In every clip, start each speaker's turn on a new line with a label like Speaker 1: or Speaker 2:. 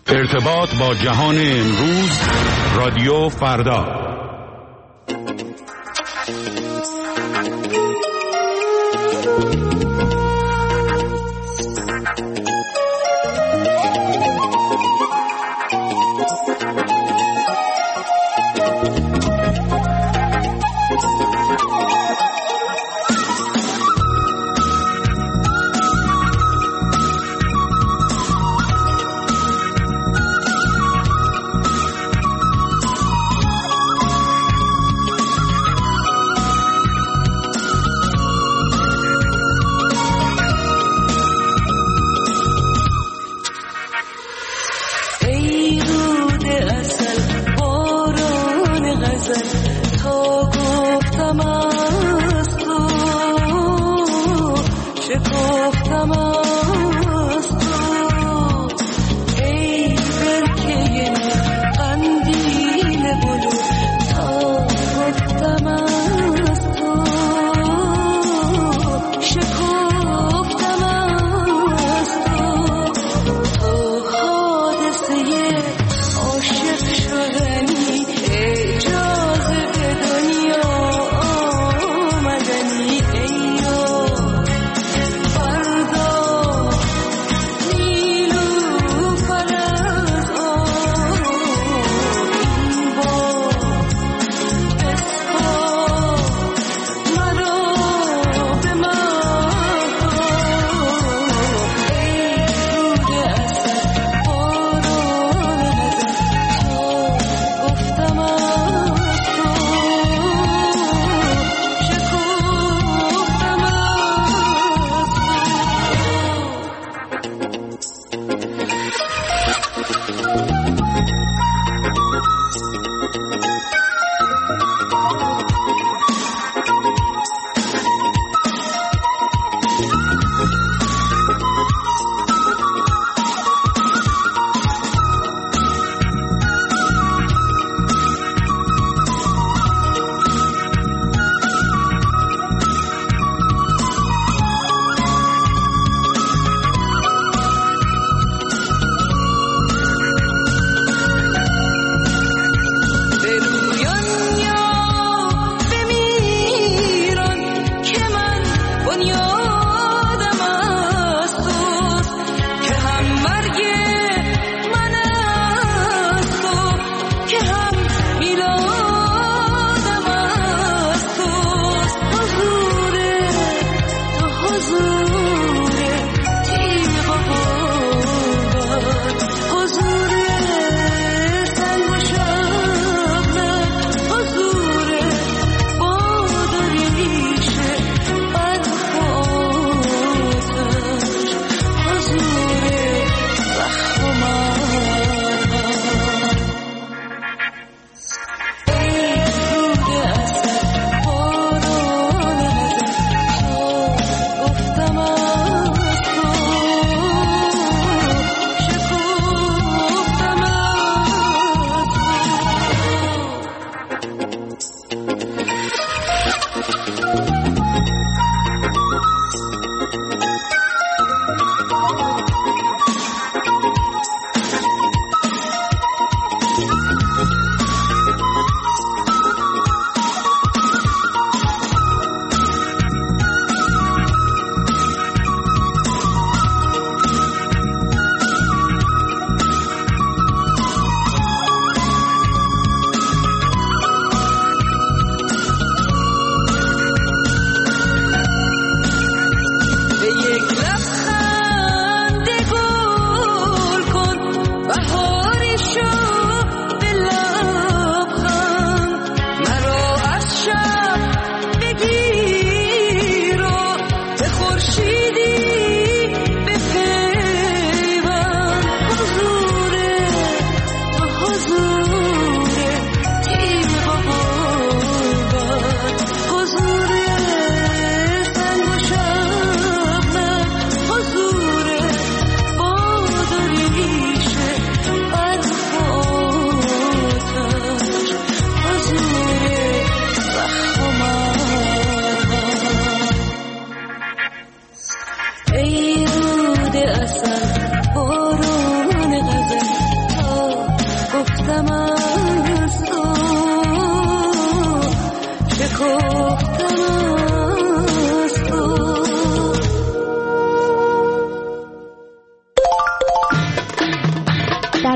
Speaker 1: ارتباط با جهان امروز، رادیو فردا.
Speaker 2: فردا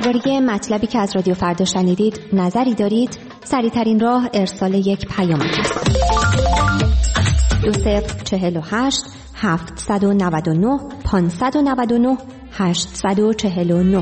Speaker 2: درباره مطلبی که از رادیو فردا شنیدید نظری دارید؟ سریع‌ترین راه ارسال یک پیام است. 2048 799 599 849.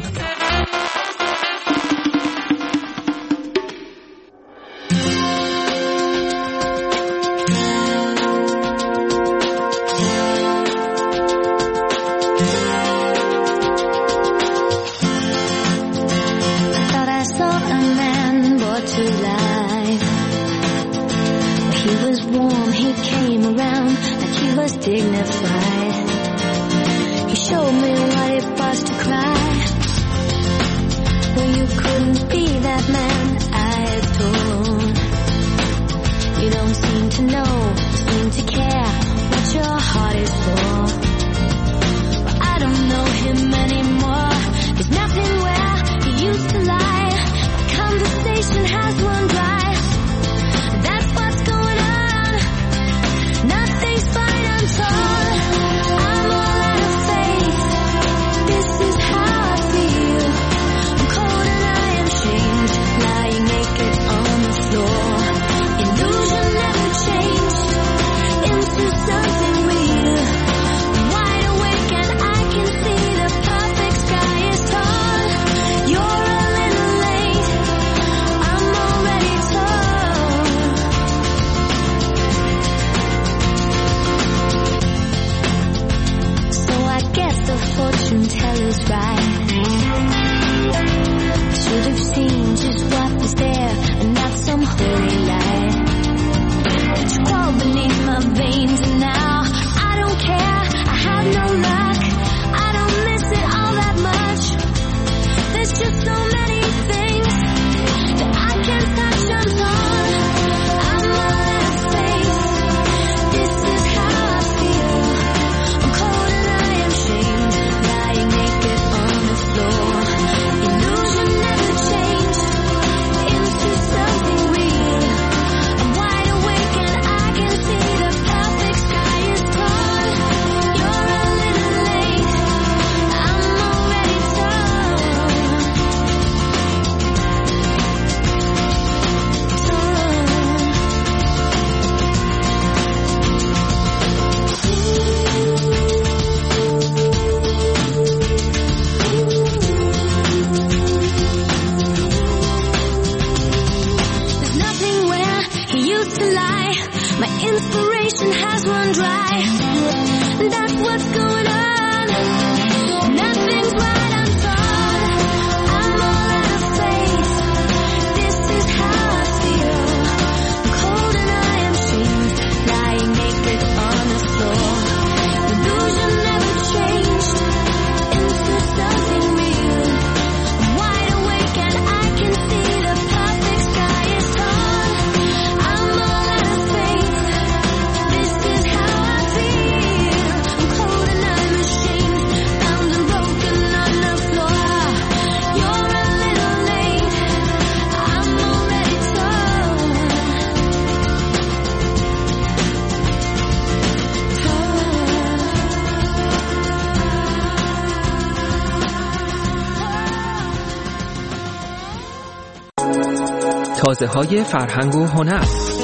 Speaker 3: Dignified. He showed me what it was to cry. Well, you couldn't be that man I adore. You don't seem to know, seem to care what your heart is for. Well, I don't know him anymore. There's nothing where he used to lie. My conversation has run dry. That's what's going on. Nothing's fine, I'm torn. I'm all out of faith. This is how I feel. I'm cold and I am shamed, lying naked on the floor. Illusion never changed into something real. I'm wide awake and I can see the perfect sky is tall. You're a little late. I'm already torn. So I guess the fortune teller's right. Should have seen just what was there and not some holy light. It's crawled beneath my veins and now I don't care. I have no luck. I don't miss it all that much. There's just so many things that I can't touch. I'm torn. I'm all out of faith. This is how I feel. I'm cold and I am shamed, lying naked on the floor. Illusion never changed into something real. I'm wide awake and I can see the perfect sky is tall. You're a little late. I'm already torn. There's nothing where he used to lie. My inspiration has run dry. That's what's going on. Nothing's right, I'm torn. I'm all out of faith. This is how I feel. I'm cold and I am shamed, lying naked on the floor. Illusion never changed into something real. I'm wide awake and I can see the perfect sky is tall. I'm all out of faith. This is how I feel. I'm cold and I'm ashamed, bound and broken on the floor. You're a little late. I'm already torn.
Speaker 4: تازه‌های فرهنگ و هنر.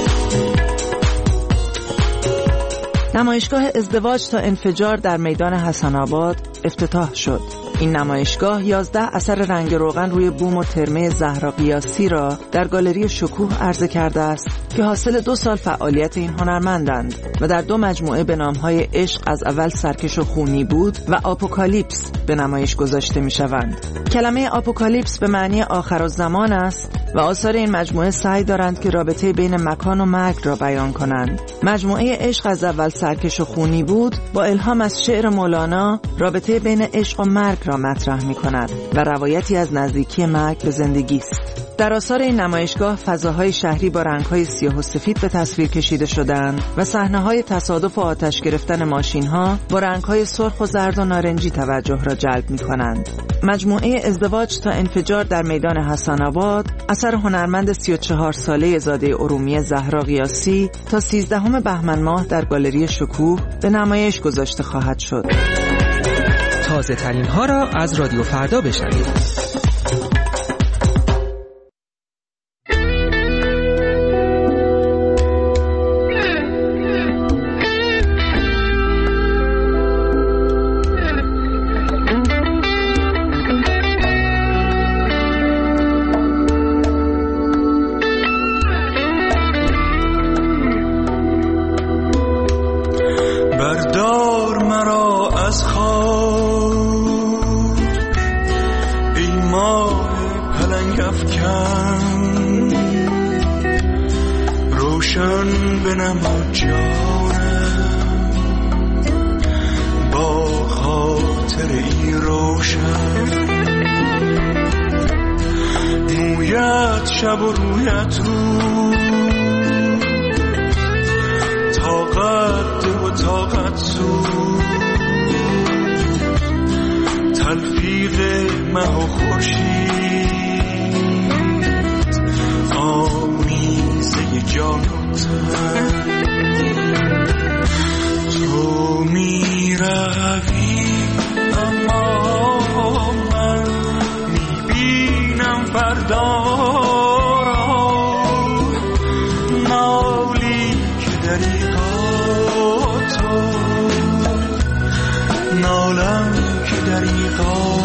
Speaker 5: نمایشگاه ازدواج تا انفجار در میدان حسن آباد افتتاح شد. این نمایشگاه 11 اثر رنگ روغن روی بوم و ترمه زهرا قیاسی را در گالری شکوه عرضه کرده است که حاصل 2 سال فعالیت این هنرمندند و در 2 مجموعه به نام‌های عشق از اول سرکش و خونی بود و آپوکالیپس به نمایش گذاشته می‌شوند. کلمه آپوکالیپس به معنی آخرالزمان است و آثار این مجموعه سعی دارند که رابطه بین مکان و مرگ را بیان کنند. مجموعه عشق از اول سرکش و خونی بود با الهام از شعر مولانا رابطه بین عشق و مرگ را مطرح می‌کند و روایتی از نزدیکی مرگ به زندگی است. در آثار این نمایشگاه فضاهای شهری با رنگ‌های سیاه و سفید به تصویر کشیده شدند و صحنه‌های تصادف و آتش گرفتن ماشین‌ها با رنگ‌های سرخ و زرد و نارنجی توجه را جلب می‌کنند. مجموعه ازدواج تا انفجار در میدان حسن آباد اثر هنرمند 34 ساله زاده ارومیه زهرا قیاسی تا 13 بهمن ماه در گالری شکوه به نمایش گذاشته خواهد شد.
Speaker 4: تازه ترین ها را از رادیو فردا بشنوید.
Speaker 6: بیفکن روشن بنما جانم با خاطر ای روشن مویت شب و رویت رو طاقت و طاقت سو تلفیق مه و خورشید آمیزه جان و تن تو می روی اما من می بینم فردا را نالی که دریغا تو نالم که دریغا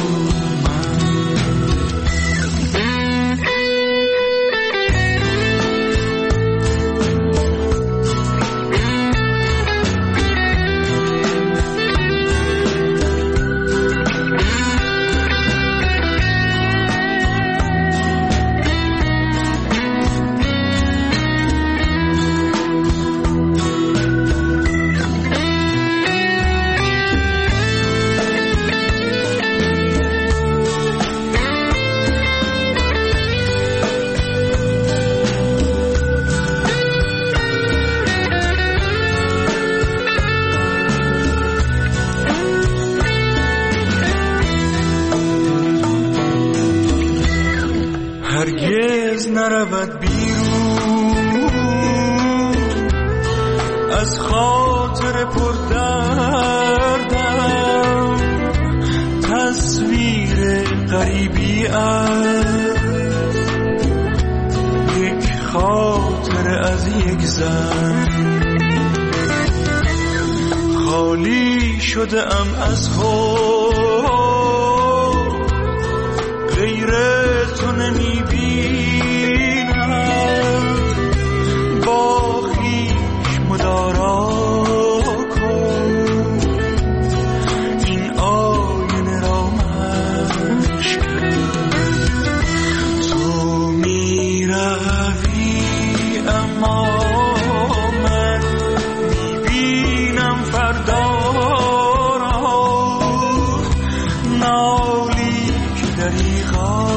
Speaker 6: هرگز نرود بیرون از خاطر پردردم تصویر غریبی است یک خاطر از یک زن خالی شده ام از خود غیر تو نمی بینم با خویش مدارا کن این آینه را مشکن تو می روی اما من می بینم فردا را نالی که دریغا